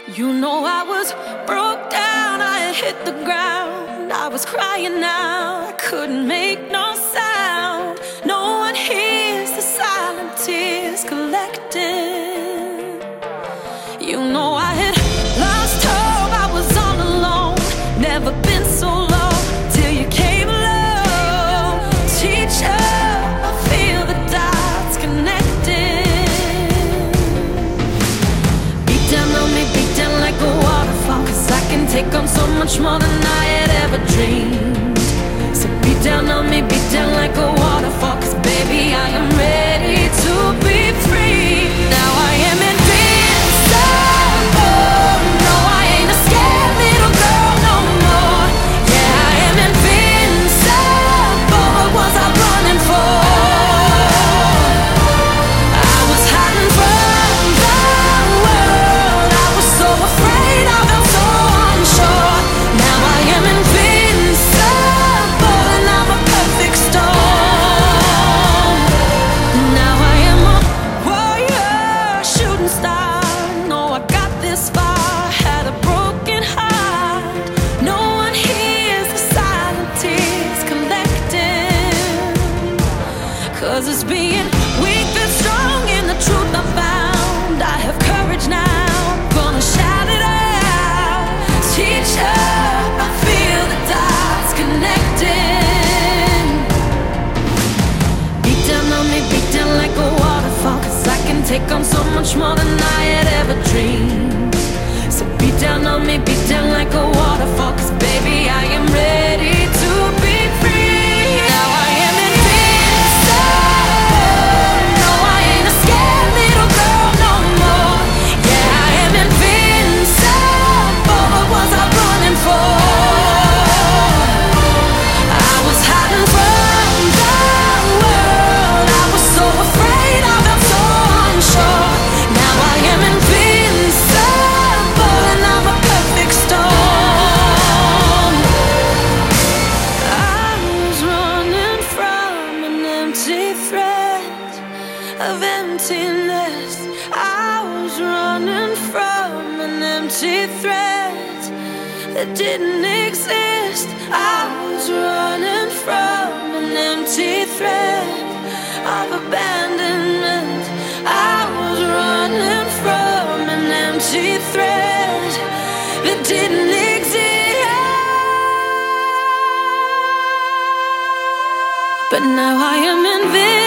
You know I was broke down, I had hit the ground. I was crying out, I couldn't make no sound. No one hears the silent tears collecting. You know I had lost hope, I was all alone. Never been so low till you came along. Teacher, I feel the dots connecting. Beat down on me, beat down like a waterfall, 'cause I can take on so much more than I had ever dreamed. So beat down on me, beat down like a waterfall, 'cause baby I am ready to be free. Now I am invincible. No, I ain't a scared little girl no more. Yeah, I am invincible. What was I running for? I was hiding from the world. I was so afraid, I felt so unsure. Now I am invincible, and I'm a perfect storm. Now I am a warrior, shooting star. No, I got this far, had a broken heart. No one hears the silent tears collecting. 'Cause it's being weak that's strong in the truth I found. I have courage now, gonna shout it out. Teacher, I feel the dots connecting. Beat down on me, beat down like a waterfall, 'cause I can take on so much more than I had ever dreamed. So beat down on me, beat down like a waterfall, 'cause baby I am ready to be free. Now I am invincible. No, I ain't a scared little girl no more. Yeah, I am invincible. What was I running for? I was hiding from the world. I was so afraid, I felt so unsure. Now I am invincible, and I'm a perfect storm. I was running from an empty threat of emptiness. I was running from an empty threat that didn't exist. I was running from an empty threat of abandonment. I was running from an empty threat that didn't exist. But now I am invincible.